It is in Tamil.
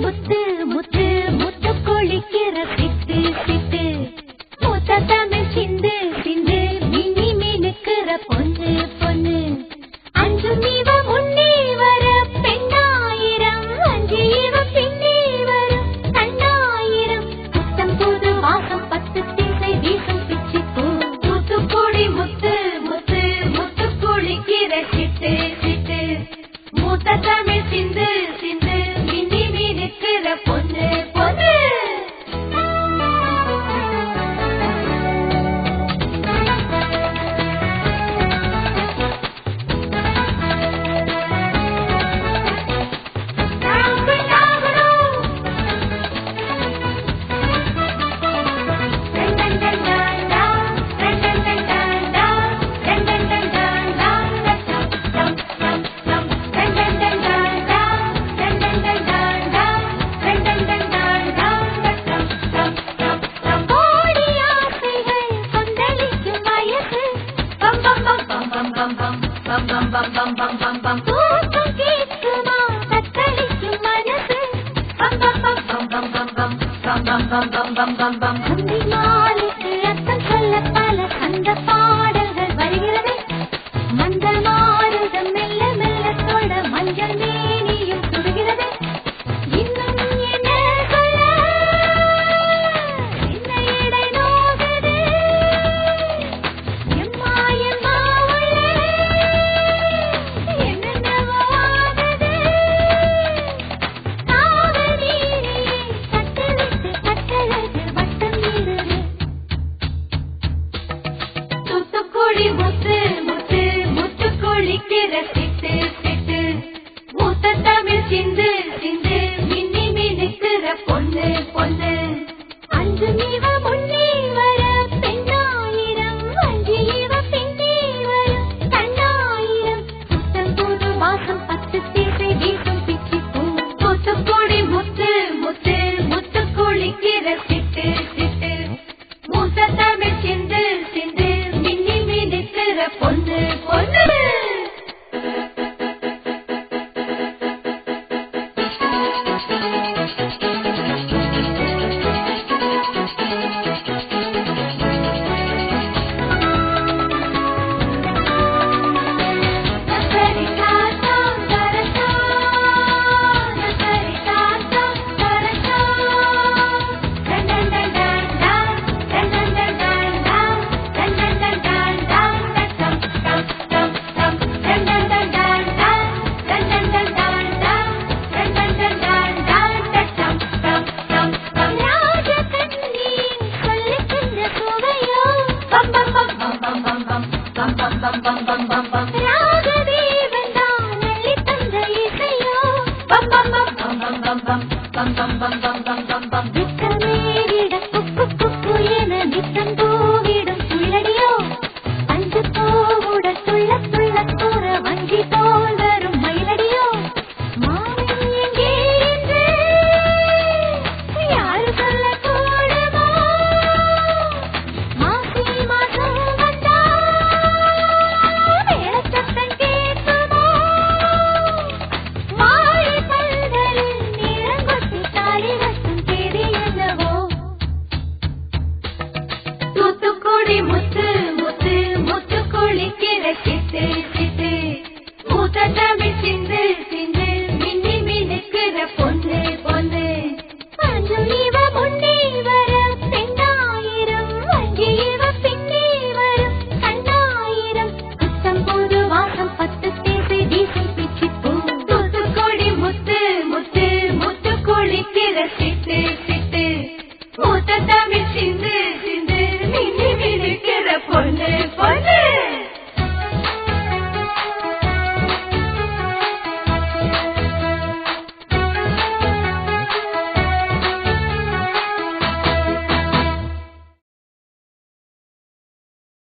முத்து முத்து முத்து கொளிக்கிற சிட்டு சிட்டு மூத்த தமிழ் சிந்து சிந்து மினி மினுக்கிற பொண்ணு பொண்ணு அஞ்சு நீவ முன்னே வர பெண்ணாயிரம் அஞ்சு இவ பின்னே வரும் கண்ணாயிரம் புத்தம் புது வாசம் பத்து திசை வீசும் பிச்சி பூ தூத்துக்குடி முத்து முத்து முத்து கொளிக்கிற சிட்டு சிட்டு மூத்த தமிழ் சிந்து சிந்து மினி மினுக்கிற பொண்ணு பொண்ணு மாலுக்கு அர்த்தம் சொல்ல பல அந்த பாடல்கள் வருகிறது மஞ்சள் மாறுதம் மெல்ல மெல்ல தொட மஞ்சள் மேனியும் சுடுகிறது இன்னும் என்ன சொல்ல என்ன இடை நோகுது எம்மா எம்மா உள்ளே என்னென்னவோ ஆகுது காவலீரியே கட்டழகு கட்டழகு வட்டம் நீடுது தூத்துக்குடி முத்து முத்து முத்து கொளிக்கிற சிட்டு சிட்டு மூத்த தமிழ் சிந்து சிந்து மின்னி மினுக்கிற பொண்ணு பொண்ணு அஞ்சு நீவ முன்னே வர பெண்ணாயிரம் அஞ்சு இவ பின்னே வரும் கண்ணாயிரம் புத்தம் புது வாசம் பத்து திசை வீசும் பிச்சி பூ தூத்துக்குடி முத்து முத்து முத்து கொளிக்கிற சிட்டு சிட்டு மூத்த தமிழ் சிந்து சிந்து மின்னி மினுக்கிற பொண்ணு பொண்ணு ராகதேவன் தான் அள்ளி தந்த இசையோ பம் பம் பம் பம் பம் பம் பம் பம் பம் பம் பம் பம் பம்